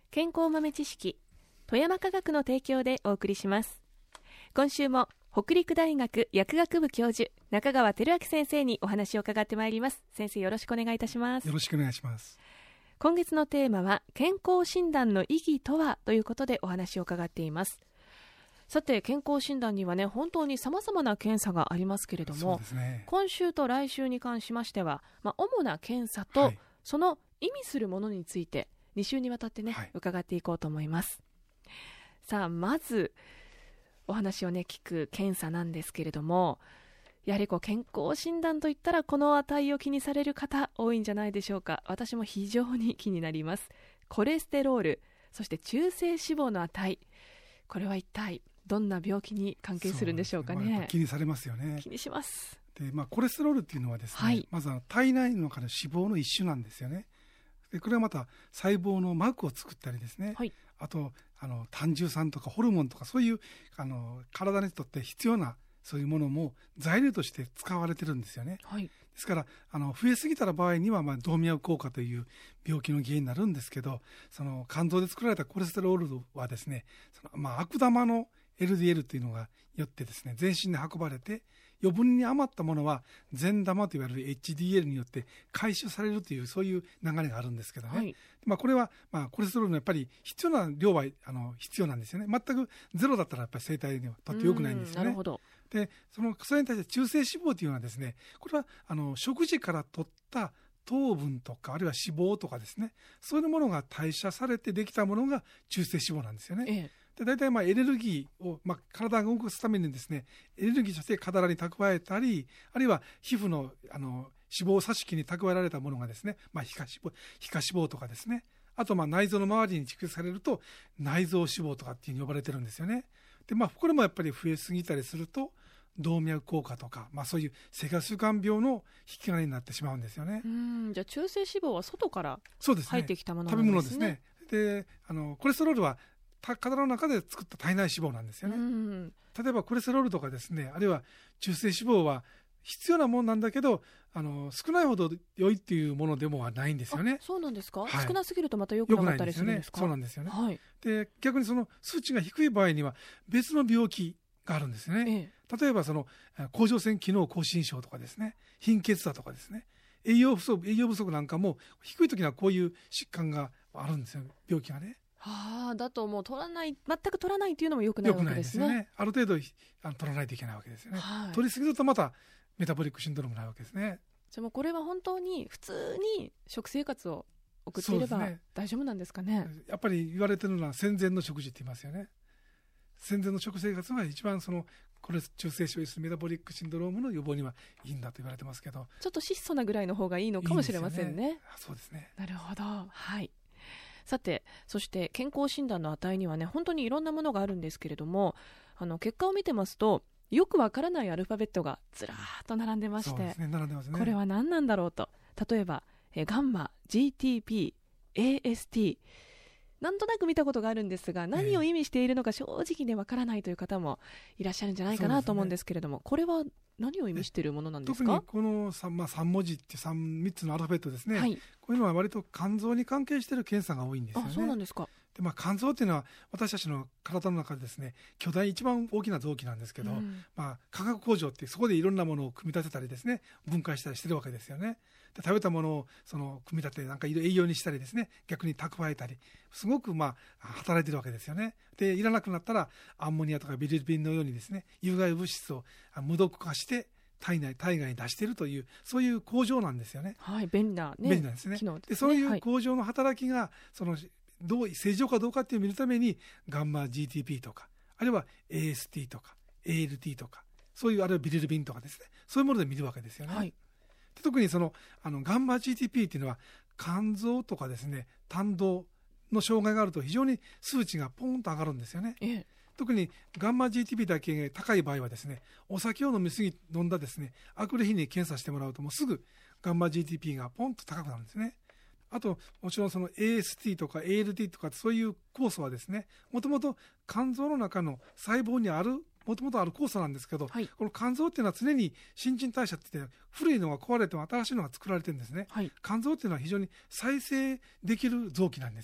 健康豆知識、富山科学の提供でお送りします。今週も北陸大学薬学部教授中川照明先生にお話を伺ってまいります。先生、よろしくお願いいたします。 よろしくお願いします。 今月のテーマは健康診断の意義とはということでお話を伺っています。さて、健康診断にはね、本当に様々な検査がありますけれども、 そうですね、 今週と来週に関しましては、主な検査と、その意味するものについて2週にわたってね、伺っていこうと思います。さあ、まずお話をね聞く検査なんですけれども、やはり健康診断といったらこの値を気にされる方多いんじゃないでしょうか。私も非常に気になります。コレステロール、そして中性脂肪の値、これは一体どんな病気に関係するんでしょうかね。 気にされますよね。 気にします。 で、コレステロールっていうのはですね、まずは体内の中の脂肪の一種なんですよね。で、これはまた細胞の膜を作ったりですね、あと胆汁酸とかホルモンとか、そういう体にとって必要なそういうものも材料として使われてるんですよね。ですから増えすぎた場合には動脈硬化という病気の原因になるんですけど、その肝臓で作られたコレステロールはですね、悪玉の LDL というのがよってですね、全身に運ばれて、余分に余ったものは善玉といわれる HDL によって回収されるという、そういう流れがあるんですけどね、これはコレステロールのやっぱり必要な量は必要なんですよね。全くゼロだったらやっぱり生体にはとって良くないんですよね。 なるほど。 で、それに対して中性脂肪というのはですね、これは食事から取った糖分とか、あるいは脂肪とかですね、そういうものが代謝されてできたものが中性脂肪なんですよね。で、大体エネルギーを、体が動かすためにですね、エネルギーとして体に蓄えたり、あるいは皮膚の脂肪組織に蓄えられたものがですね、皮下脂肪とかですね、あと内臓の周りに蓄積されると内臓脂肪とかっていうふうに呼ばれてるんですよね。で、これもやっぱり増えすぎたりすると動脈硬化とか、そういう生活習慣病の引き金になってしまうんですよね。 じゃあ中性脂肪は外から入ってきたものなん食べ物ですね。 で、コレステロールは体の中で作った体内脂肪なんですよね。例えばコレステロールとかですね、あるいは中性脂肪は必要なものなんだけど、少ないほど良いっていうものでもはないんですよね。 そうなんですか。少なすぎるとまた良くなかったりするんですか。 そうなんですよね。で、逆にその数値が低い場合には別の病気があるんですね。例えば甲状腺機能亢進症とかですね、貧血だとかですね、栄養不足なんかも低い時にはこういう疾患があるんですよ、病気がね。 だともう全く取らないというのも良くないわけですね。 良くないですよね。ある程度取らないといけないわけですよね。取りすぎるとまたメタボリックシンドロームになるわけですね。 じゃあもうこれは本当に普通に食生活を送っていれば大丈夫なんですかね。 やっぱり言われてるのは戦前の食事って言いますよね。戦前の食生活が一番これ中性脂肪メタボリックシンドロームの予防にはいいんだと言われてますけど、 ちょっと質素なぐらいの方がいいのかもしれませんね。 そうですね。 なるほど。さて、そして健康診断の値にはね、本当にいろんなものがあるんですけれども、結果を見てますとよくわからないアルファベットがずらーっと並んでまして、 並んでますね。 これは何なんだろうと。例えばガンマ、GTP、AST、なんとなく見たことがあるんですが、何を意味しているのか正直ねわからないという方もいらっしゃるんじゃないかなと思うんですけれども、これは何を意味しているものなんですか。 特にこの 3文字って3つのアルファベットですね、こういうのは割と肝臓に関係している検査が多いんですよね。 そうなんですか。 で、肝臓っていうのは私たちの体の中でですね、巨大一番大きな臓器なんですけど、化学工場ってそこでいろんなものを組み立てたりですね、分解したりしてるわけですよね。で、食べたものを組み立てて栄養にしたりですね、逆に蓄えたり、すごく働いてるわけですよね。で、いらなくなったらアンモニアとかビリルビンのようにですね、有害物質を無毒化して体外に出しているという、そういう工場なんですよね。 便利なですね。で、そういう工場の働きが正常かどうかっていうのを見るためにガンマ GTP とか、あるいは AST とか ALT とか、そういうあるいはビリルビンとかですね、そういうもので見るわけですよね。で、特にガンマ GTP っていうのは肝臓とかですね、胆道の障害があると非常に数値がポンと上がるんですよね。特にガンマ GTP だけ高い場合はですね、お酒を飲んだですね、あくる日に検査してもらうともうすぐガンマ GTP がポンと高くなるんですね。あともちろんAST とか ALT とかそういう酵素はですね、もともと肝臓の中の細胞にもともとある酵素なんですけど、この肝臓っていうのは常に新陳代謝って古いのが壊れても新しいのが作られてるんですね。肝臓っていうのは非常に再生できる臓器なんですよ。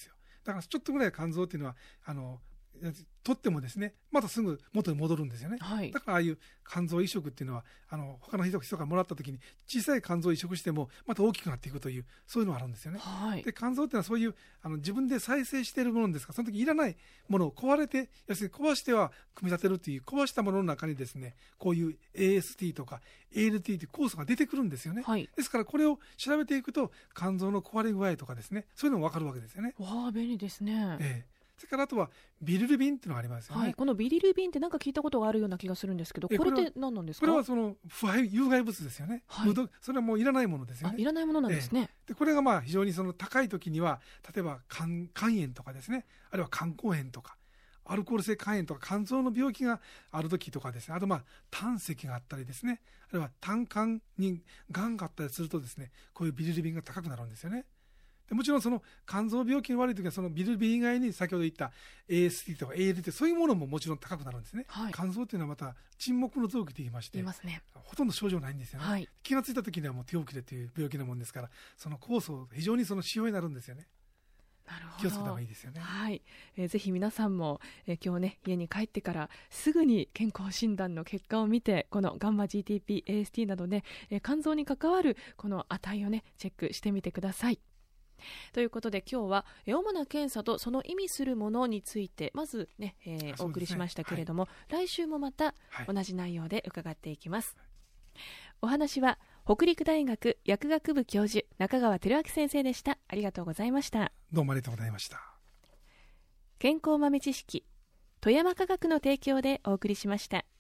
だからちょっとぐらい肝臓っていうのは取ってもですね、またすぐ元に戻るんですよね。 はい、 だからああいう肝臓移植っていうのは他の人がもらった時に小さい肝臓を移植してもまた大きくなっていくという、そういうのがあるんですよね。 はい、 で肝臓っていうのはそういう自分で再生しているものですから、その時いらないものを壊れて、要するに壊しては組み立てるという、壊したものの中にですね、こういう AST とか ALT という酵素が出てくるんですよね。 はい、 ですからこれを調べていくと肝臓の壊れ具合とかですね、そういうのも分かるわけですよね。 わあ、便利ですね。 それからあとはビリルビンっていうのがありますよね。 はい、このビリルビンってなんか聞いたことがあるような気がするんですけど、これって何なんですか？ これはその有害物ですよね。はい、それはもういらないものですよね。 いらないものなんですね。 でこれが非常にその高い時には、例えば肝炎とかですね、あるいは肝硬変とかアルコール性肝炎とか肝臓の病気がある時とかですね、あと胆石があったりですね、あるいは胆管にがんがあったりするとですね、こういうビリルビンが高くなるんですよね。でもちろんその肝臓病気に悪い時はそのビリルビン以外に先ほど言った AST とか ALT そういうものももちろん高くなるんですね。はい、肝臓っていうのはまた沈黙の臓器と言いまして、ほとんど症状ないんですよね。はい、気がついた時にはもう手遅れという病気なもんですから、その酵素非常にその使用になるんですよね。 なるほど、 気をつけた方がいいですよね。 はい、ぜひ皆さんも、今日ね家に帰ってからすぐに健康診断の結果を見て、このガンマ GTP、AST などね、肝臓に関わるこの値をねチェックしてみてください。ということで今日は主な検査とその意味するものについてまずね、お送りしましたけれども、はい、来週もまた同じ内容で伺っていきます。はい、お話は北陸大学薬学部教授中川輝明先生でした。ありがとうございました。 どうもありがとうございました。 健康豆知識、富山科学の提供でお送りしました。